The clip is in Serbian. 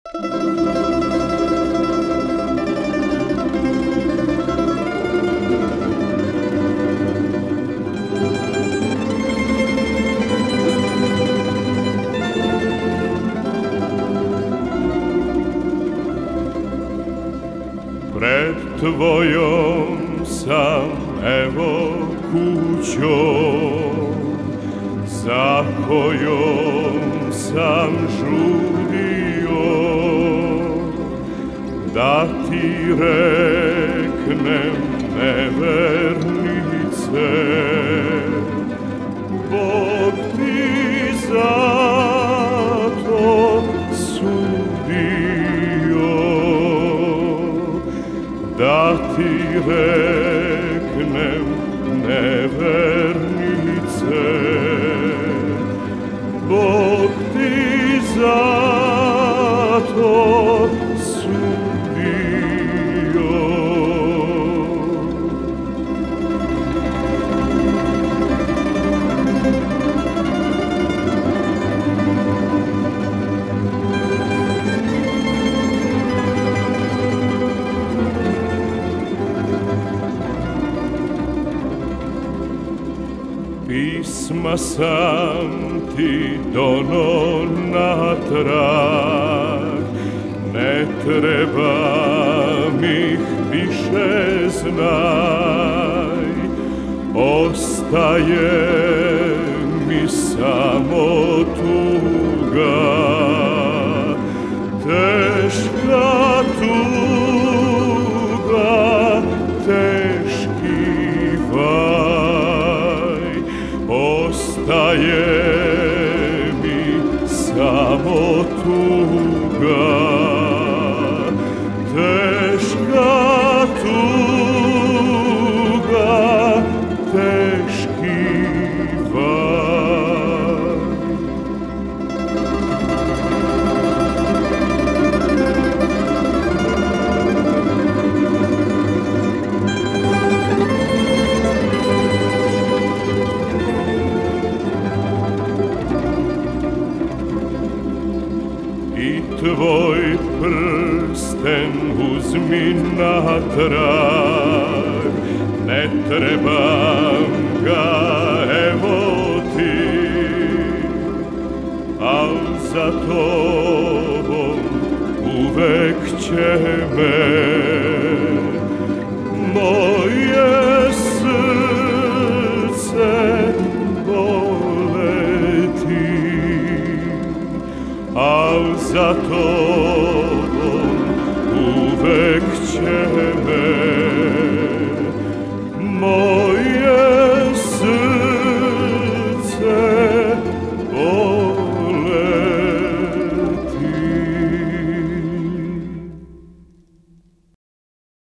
Pred tvojom sam evo kućom, za kojom sam žudio, da ti reknem nevernice, Bog ti zato sudio. Da ti reknem nevernice, Bog ti zato sudio. Pisma sam ti dono natrag, ne trebam ih više znaj, ostaje mi samo tuga, teška tuga, teški vaj. Ostaje mi samo tuga, teška tuga, teški vaj. I tvoj prsten uzmi natrag, ne trebam ga evo ti, al za tobom uvek će me moje srce boleti. Al za tobom uvek će